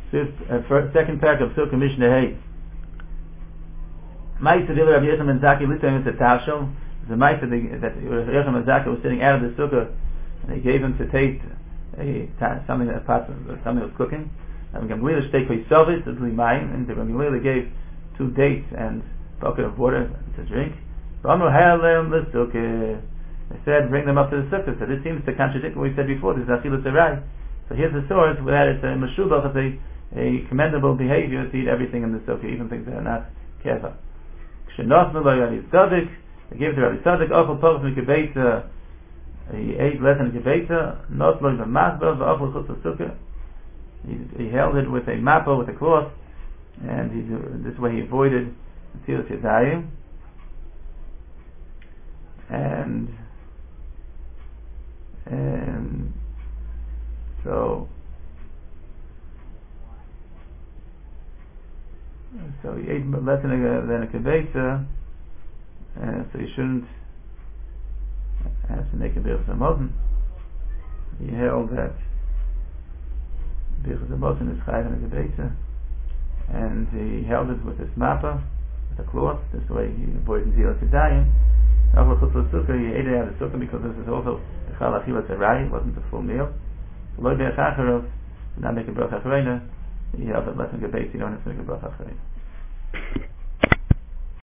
second parak of Sukkah Mishnah Hay. Ma'aseh Dil Rabbi Yochanan ben Zakkai Litzim Mitzvah Tavshel. The Ma'aseh that Rabbi Yochanan ben Zakkai was sitting out of the Sukkah, and he gave him to taste something that was cooking. And Gamliel Shtei Koisovis and the Gamliel gave 2 dates and a bucket of water to drink. They said, bring them up to the sukkah. So this seems to contradict what we said before. This is Achilas Arai. So here's the source where it's a Meshubach, a commendable behavior to eat everything in the sukkah, even things that are not keva. They gave it to Rabbi Tzadok, Ochel Poch Mikabeita. He ate less than a Kebeita, not like the Masbah, the Ochel Chutz Sukkah. He held it with a mappa, with a cloth, and this way he avoided Tzilas Yadayim. And so he ate less than a kebeitza, so he shouldn't have to make a birchas hamazon. He held that birchas hamazon is chayav in a kebeitza, and he held it with this mappa, with a cloth. This way he avoided Tzilas Yadayim. He ate it out of the sukkah because this is also the chal achilas arai. It wasn't a full meal. So lo be'ach acharov, not make a bracha acharena. He held it less than a gebeit. You don't have to make a bracha acharena.